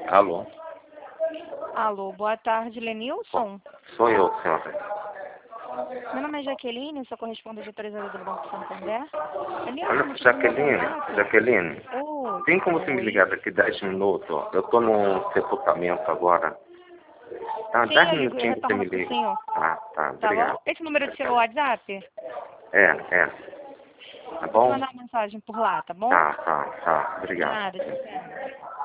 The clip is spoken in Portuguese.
Alô? Alô, boa tarde, Lenilson. Sou eu, senhora. Meu nome é Jaqueline, sou correspondente autorizada do Banco Santander. Olha, Lenilson, Jaqueline, Oi, tem como você me oi. ligar daqui 10 minutos? Eu tô num sepultamento agora. Tá, Sim, 10 eu ligo, eu minutinhos você retorno me pro liga. senhor. Tá, Tá bom? obrigado. Esse número de seu WhatsApp? É. Tá Vou te bom? mandar uma mensagem por lá, tá bom? Tá, De obrigado. nada, dispensa.